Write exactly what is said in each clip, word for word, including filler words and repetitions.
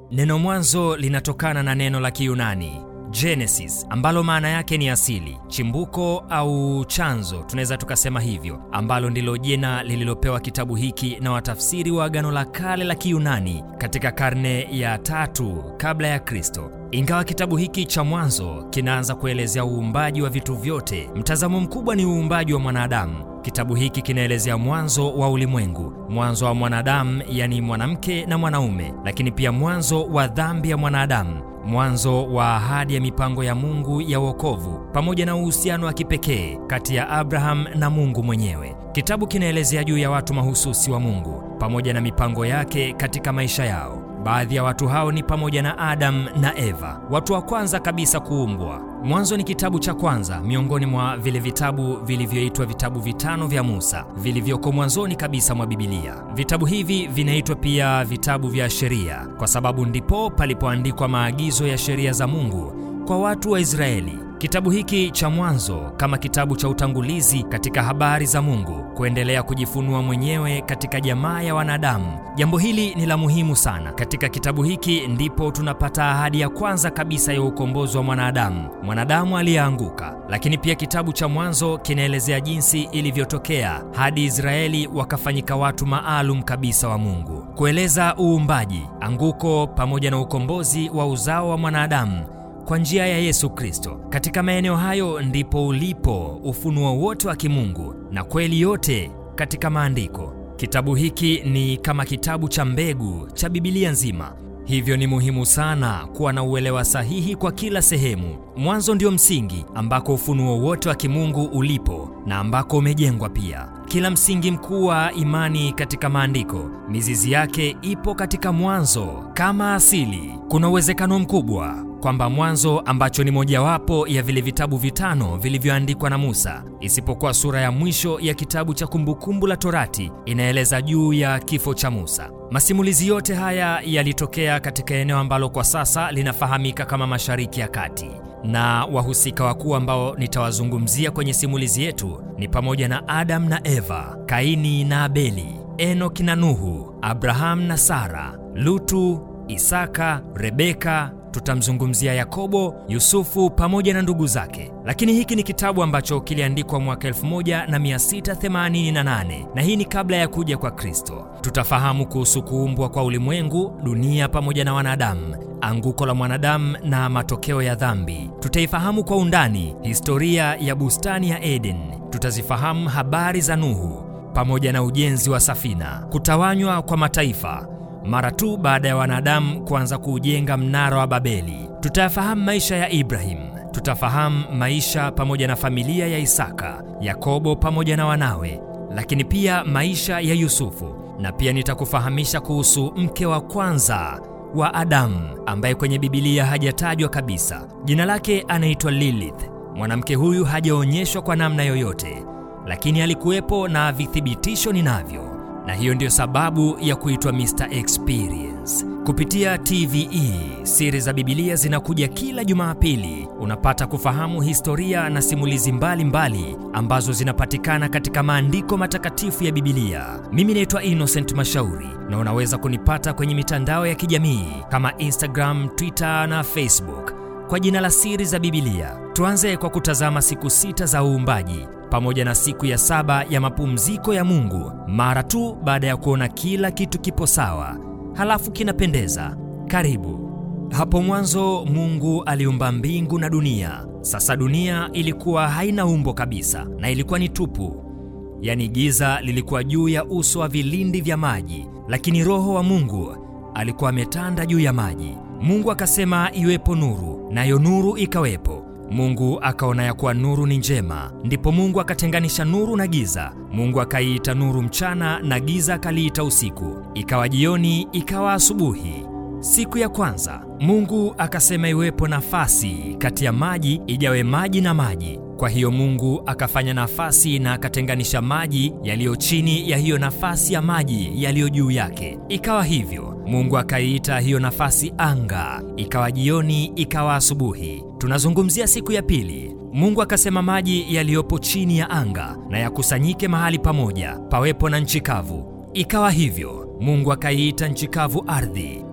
Neno mwanzo linatokana na neno la Kiyunani Genesis, ambalo maana yake ni asili, chimbuko au chanzo, tunaweza tukasema hivyo, ambalo ndilo jina lililopewa kitabu hiki na watafsiri wa Agano la Kale la Kiyunani katika karne ya tatu kabla ya Kristo. Ingawa kitabu hiki cha Mwanzo kinaanza kuelezea uumbaji wa vitu vyote, mtazamo mkubwa ni uumbaji wa mwanadamu. Kitabu hiki kinaelezea mwanzo wa ulimwengu, mwanzo wa mwanadamu, yani mwanamke na mwanaume, lakini pia mwanzo wa dhambi ya mwanadamu, mwanzo wa ahadi ya mipango ya Mungu ya wokovu, pamoja na uhusiano wa kipekee kati ya Abraham na Mungu mwenyewe. Kitabu kinaelezea juu ya watu mahususi wa Mungu pamoja na mipango yake katika maisha yao. Baadhi ya watu hao ni pamoja na Adam na Eva, watu wa kwanza kabisa kuumbwa. Mwanzo ni kitabu cha kwanza miongoni mwa vile vitabu vilivyoitwa vitabu vitano vya Musa vilivyoko mwanzoni kabisa mwa Biblia. Vitabu hivi vinaitwa pia vitabu vya sheria kwa sababu ndipo palipoandikwa maagizo ya sheria za Mungu kwa watu wa Israeli. Kitabu hiki cha Mwanzo kama kitabu cha utangulizi katika habari za Mungu kuendelea kujifunua mwenyewe katika jamaa ya wanadamu. Jambo hili ni la muhimu sana. Katika kitabu hiki ndipo tunapata ahadi ya kwanza kabisa ya ukombozi wa mwanadamu, mwanadamu aliyeanguka. Lakini pia kitabu cha Mwanzo kinaelezea jinsi ilivyotokea hadi Israeli wakafanyika watu maalum kabisa wa Mungu, kueleza uumbaji, anguko pamoja na ukombozi wa uzao wa mwanadamu kwa njia ya Yesu Kristo. Katika maeneo hayo ndipo ulipo ufunuo wote wa kimungu na kweli yote katika maandiko. Kitabu hiki ni kama kitabu cha mbegu cha Biblia nzima. Hivyo ni muhimu sana kuwa na uelewa sahihi kwa kila sehemu. Mwanzo ndio msingi ambako ufunuo wote wa kimungu ulipo na ambako umejengwa pia. Kila msingi mkuu wa imani katika maandiko, mizizi yake ipo katika Mwanzo kama asili. Kuna uwezekano mkubwa kwamba Mwanzo, ambacho ni mojawapo ya vile vitabu vitano vilivyoandikwa na Musa, isipokuwa sura ya mwisho ya kitabu cha Kumbukumbu la Torati, inaeleza juu ya kifo cha Musa. Masimulizi yote haya yalitokea katika eneo ambalo kwa sasa linafahamika kama Mashariki ya Kati, na wahusika wakuu ambao nitawazungumzia kwenye simulizi yetu ni pamoja na Adam na Eva, Kaini na Abeli, Enoki na Nuhu, Abraham na Sara, Lutu, Isaka, Rebeka, tutamzungumzia Yakobo, Yusufu pamoja na ndugu zake. Lakini hiki ni kitabu ambacho kiliandikwa mwaka elfu moja na mia sita themanini na nane na hii ni kabla ya kuja kwa Kristo. Tutafahamu kuhusu kuumbwa kwa ulimwengu, dunia pamoja na wanadamu, anguko la mwanadamu na matokeo ya dhambi. Tutaifahamu kwa undani historia ya bustani ya Eden. Tutazifahamu habari za Nuhu pamoja na ujenzi wa safina, kutawanywa kwa mataifa mara tu baada ya wanadamu kuanza kujenga mnara wa Babeli. Tutafahamu maisha ya Ibrahim, tutafahamu maisha pamoja na familia ya Isaka, Yakobo pamoja na wanawe, lakini pia maisha ya Yusufu. Na pia nitakufahamisha kuhusu mke wa kwanza wa Adamu ambaye kwenye Biblia hajatajwa kabisa. Jina lake anaitwa Lilith. Mwanamke huyu hajaonyeshwa kwa namna yoyote, lakini alikuwepo na vithibitisho ninavyo. Na hiyo ndio sababu ya kuitwa mister Experience. Kupitia T V E, siri za Biblia zinakuja kila Jumapili. Unapata kufahamu historia na simulizi mbalimbali mbali ambazo zinapatikana katika maandiko matakatifu ya Biblia. Mimi naitwa Innocent Mashauri na unaweza kunipata kwenye mitandao ya kijamii kama Instagram, Twitter na Facebook kwa jina la Siri za Biblia. Tuanze kwa kutazama siku sita za uumbaji pamoja na siku ya saba ya mapumziko ya Mungu mara tu baada ya kuona kila kitu kipo sawa halafu kinapendeza. Karibu. Hapo mwanzo Mungu aliumba mbingu na dunia. Sasa dunia ilikuwa haina umbo kabisa na ilikuwa ni tupu, yaani giza lilikuwa juu ya uso wa vilindi vya maji, lakini Roho wa Mungu alikuwa ametanda juu ya maji. Mungu akasema iwepo nuru, nayo nuru ikawepo. Mungu akaona ya kuwa nuru ni njema. Ndipo Mungu akatenganisha nuru na giza. Mungu akaiita nuru mchana na giza akaliita usiku. Ikawa jioni, ikawa asubuhi, siku ya kwanza. Mungu akasema iwepo nafasi kati ya maji, ijawe maji na maji. Kwa hiyo Mungu akafanya nafasi na akatenganisha maji yaliyo chini ya hiyo nafasi ya maji yaliyo juu yake. Ikawa hivyo. Mungu akaiita hiyo nafasi anga. Ikawa jioni, ikawa asubuhi. Tunazungumzia siku ya pili. Mungu akasema maji yaliyopo chini ya anga na yakusanyike mahali pamoja, pawepo na nchi kavu. Ikawa hivyo. Mungu akaiita nchi kavu ardhi.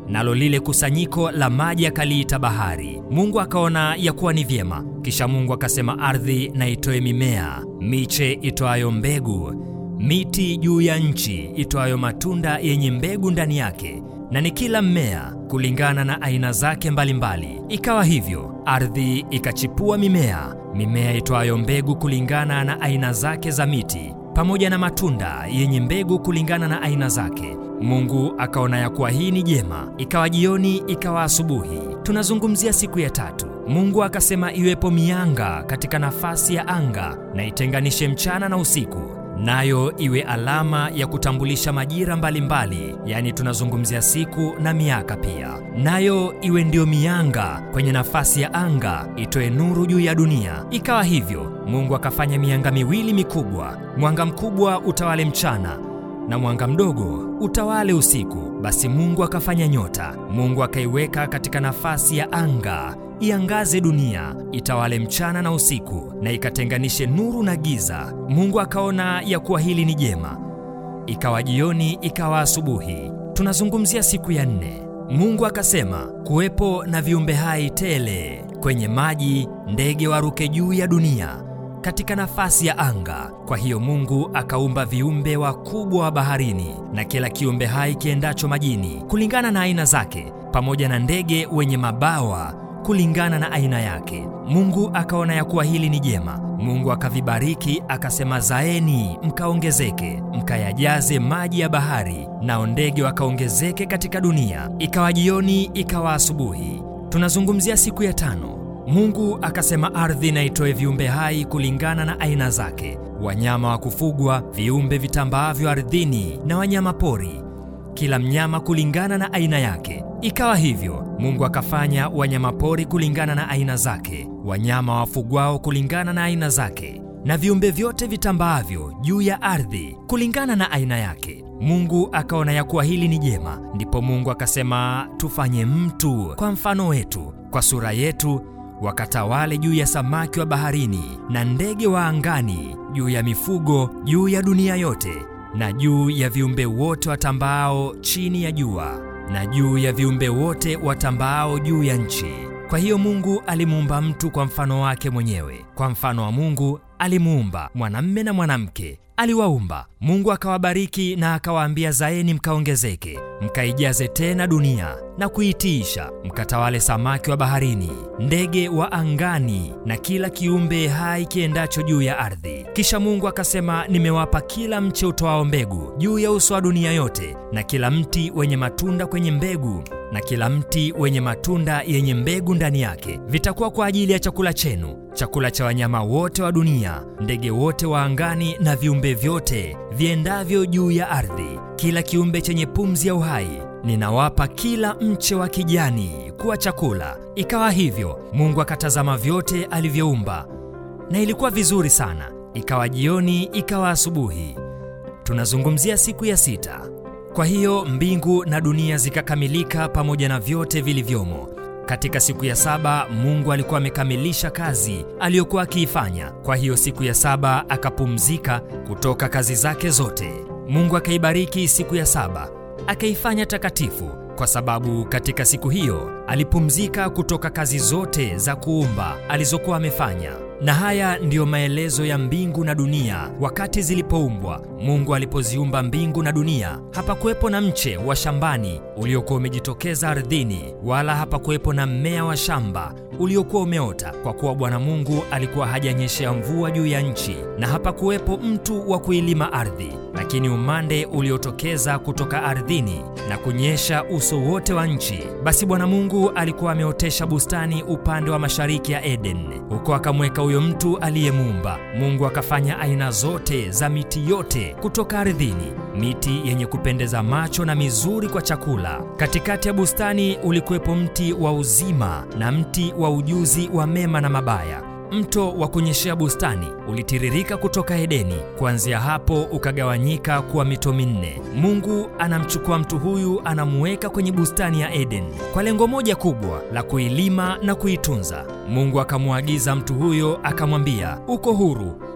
nalo lile kusanyiko la maji akaliita bahari. Mungu akaona ya kuwa ni vyema. Kisha Mungu akasema, ardhi na itoe mimea, miche itoayo mbegu, miti juu ya nchi itoayo matunda yenye mbegu ndani yake, na ni kila mmea kulingana na aina zake mbalimbali mbali. Ikawa hivyo, ardhi ikachipua mimea, mimea itoayo mbegu kulingana na aina zake za miti, pamoja na matunda yenye mbegu kulingana na aina zake. Mungu akaona ya kuwa hii ni jema. Ikawa jioni, ikawa asubuhi. Tunazungumzia siku ya tatu. Mungu akasema iwepo mianga katika nafasi ya anga, na itenganishe mchana na usiku, nayo iwe alama ya kutambulisha majira mbalimbali mbali, yani tunazungumzia siku na miaka pia. Nayo iwe ndio mianga kwenye nafasi ya anga, itoe nuru juu ya dunia. Ikawa hivyo. Mungu akafanya mianga miwili mikubwa, mwanga mkubwa utawale mchana na mwanga mdogo utawale usiku. Basi Mungu akafanya nyota. Mungu akaiweka katika nafasi ya anga, iangaze dunia, itawale mchana na usiku, na ikatenganishe nuru na giza. Mungu akaona ya kuwa hili ni jema. Ikawa jioni, ikawa asubuhi. Tunazungumzia siku ya nne. Mungu akasema kuwepo na viumbe hai tele kwenye maji, ndege waruke juu ya dunia katika nafasi ya anga. Kwa hiyo Mungu akaumba viumbe wakubwa wa baharini na kila kiumbe hai kiendacho majini kulingana na aina zake, pamoja na ndege wenye mabawa kulingana na aina yake. Mungu akaona ya kuwa hili ni jema. Mungu akavibariki akasema, zaeni mkaongezeke, mkayajaze maji ya bahari, na ndege wakaongezeke katika dunia. Ikawa jioni, ikawa asubuhi. Tunazungumzia siku ya tano. Mungu akasema ardhi na itoe viumbe hai kulingana na aina zake, wanyama wa kufugwa, viumbe vitambaavyo ardhini na wanyama pori, kila mnyama kulingana na aina yake. Ikawa hivyo. Mungu akafanya wanyama pori kulingana na aina zake, wanyama wafugwao kulingana na aina zake, na viumbe vyote vitambaavyo juu ya ardhi kulingana na aina yake. Mungu akaona ya kuwa hili ni jema. Ndipo Mungu akasema, tufanye mtu kwa mfano wetu, kwa sura yetu, wakatawale juu ya samaki wa baharini na ndege wa angani, juu ya mifugo, juu ya dunia yote, na juu ya viumbe wote watambaao chini ya jua, na juu ya viumbe wote watambaao juu ya nchi. Kwa hiyo Mungu alimuumba mtu kwa mfano wake mwenyewe. Kwa mfano wa Mungu alimuumba, mwanamume na mwanamke aliwaumba. Mungu akawabariki na akawaambia, zaeni mkaongezeke, mkaijaze tena dunia na kuitiisha, mkatawale samaki wa baharini, ndege wa angani, na kila kiumbe hai kiendacho juu ya ardhi. Kisha Mungu akasema, nimewapa kila mche utoao mbegu juu ya uso wa dunia yote, na kila mti wenye matunda kwenye mbegu, na kila mti wenye matunda yenye mbegu ndani yake. Vitakuwa kwa ajili ya chakula chenu, chakula cha wanyama wote wa dunia, ndege wote wa angani, na viumbe vyote viendavyo juu ya ardhi, kila kiumbe chenye pumzi ya uhai. Ninawapa kila mche wa kijani kuwa chakula. Ikawa hivyo. Mungu akatazama vyote alivyoumba, na ilikuwa vizuri sana. Ikawa jioni, ikawa asubuhi. Tunazungumzia siku ya sita. Kwa hiyo mbingu na dunia zikakamilika pamoja na vyote vilivyomo. Katika siku ya saba Mungu alikuwa amekamilisha kazi aliyokuwa akiifanya. Kwa hiyo siku ya saba akapumzika kutoka kazi zake zote. Mungu akaibariki siku ya saba, akaifanya takatifu, kwa sababu katika siku hiyo alipumzika kutoka kazi zote za kuumba alizokuwa amefanya. Na haya ndiyo maelezo ya mbingu na dunia wakati zilipoumbwa. Mungu alipoziumba mbingu na dunia, hapakuwepo na mche wa shambani uliokuwa umejitokeza ardhini, wala hapakuwepo na mmea wa shamba uliokuwa umeota, kwa kuwa Bwana Mungu alikuwa hajanyeshea mvua juu ya nchi, na hapakuwepo mtu wa kuilima ardhi. Lakini umande uliotokeza kutoka ardhini na kunyesha uso wote wa nchi. Basi Bwana Mungu alikuwa ameotesha bustani upande wa mashariki ya Eden. Huko akamweka huyo mtu aliyemuumba. Mungu akafanya aina zote za miti yote kutoka ardhini, miti yenye kupendeza macho na mizuri kwa chakula. Katikati ya bustani ulikuwepo mti wa uzima na mti wa ujuzi wa mema na mabaya. Mto wa kunyeshea bustani ulitiririka kutoka Edeni. Kuanzia hapo ukagawanyika kuwa mito minne. Mungu anamchukua mtu huyu, anamuweka kwenye bustani ya Eden kwa lengo moja kubwa la kuilima na kuitunza. Mungu akamuagiza mtu huyo, akamwambia, uko huru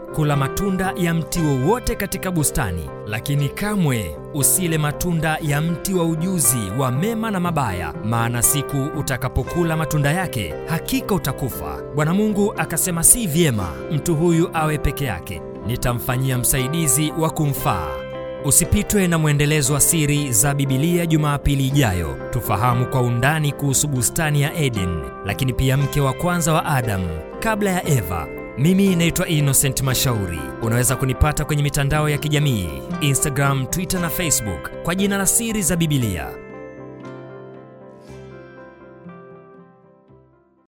kula matunda ya mti wowote katika bustani, lakini kamwe usile matunda ya mti wa ujuzi wa mema na mabaya, maana siku utakapokula matunda yake hakika utakufa. Bwana Mungu akasema, si vyema mtu huyu awe peke yake, nitamfanyia msaidizi wa kumfaa. Usipitwe na mwendelezo wa Siri za Biblia Jumapili ijayo. Tufahamu kwa undani kuhusu bustani ya Eden, lakini pia mke wa kwanza wa Adam kabla ya Eva. Mimi naitwa Innocent Mashauri. Unaweza kunipata kwenye mitandao ya kijamii, Instagram, Twitter na Facebook kwa jina la Siri za Biblia.